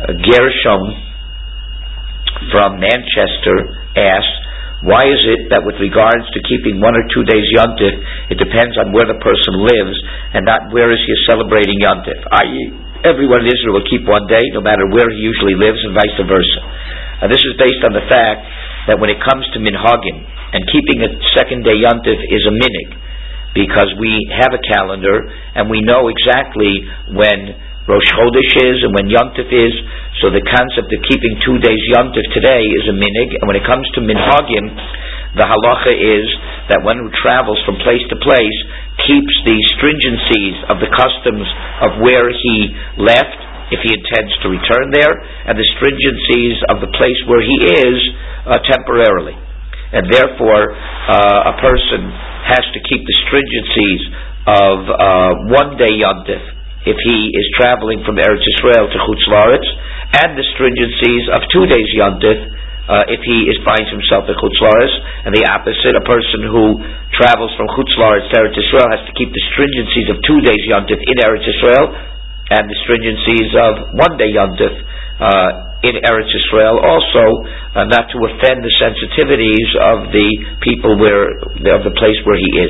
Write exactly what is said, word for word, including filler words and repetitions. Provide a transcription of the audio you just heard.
Gershom from Manchester asks, why is it that with regards to keeping one or two days Yontif, it depends on where the person lives and not where is he celebrating Yontif? that is, everyone in Israel will keep one day no matter where he usually lives and vice versa. And this is based on the fact that when it comes to minhagim, and keeping a second day Yontif is a minig, because we have a calendar and we know exactly when Rosh Chodesh is and when Yontif is. So the concept of keeping two days Yontif today is a minig. And when it comes to minhagim, the halacha is that one who travels from place to place keeps the stringencies of the customs of where he left, if he intends to return there, and the stringencies of the place where he is uh, temporarily. And therefore, uh, a person has to keep the stringencies of uh, one day Yontif if he is traveling from Eretz Yisrael to Chutz La'aretz, and the stringencies of two days Yontif uh, if he is finds himself at Chutz La'aretz. And the opposite, a person who travels from Chutz La'aretz to Eretz Yisrael has to keep the stringencies of two days Yontif in Eretz Yisrael, and the stringencies of one day Yontif uh, in Eretz Yisrael, also uh, not to offend the sensitivities of the people where of the place where he is.